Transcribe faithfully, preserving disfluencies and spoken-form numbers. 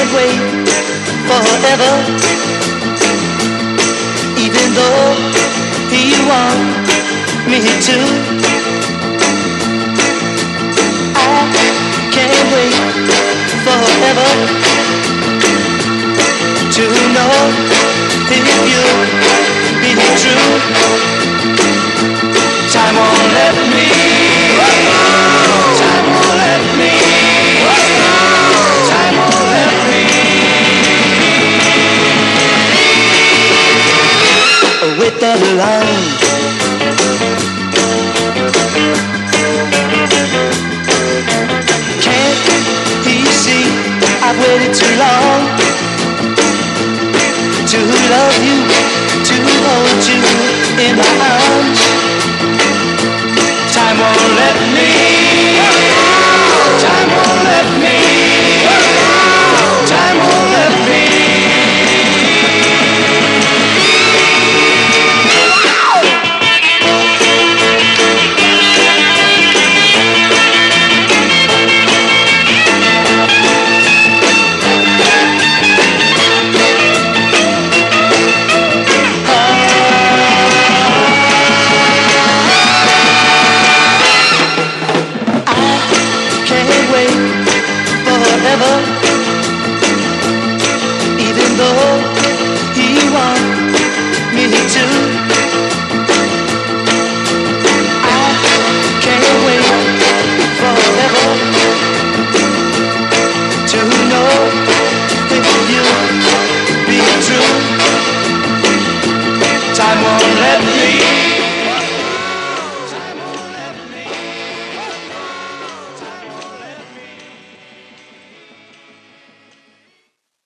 can't wait forever, even though you want me to. I can't wait forever to know if you'll be true. Time won't let me. Time won't let me. Time won't let me. Wait that line. Can't he see I've waited too long to love you, to hold you in my arms?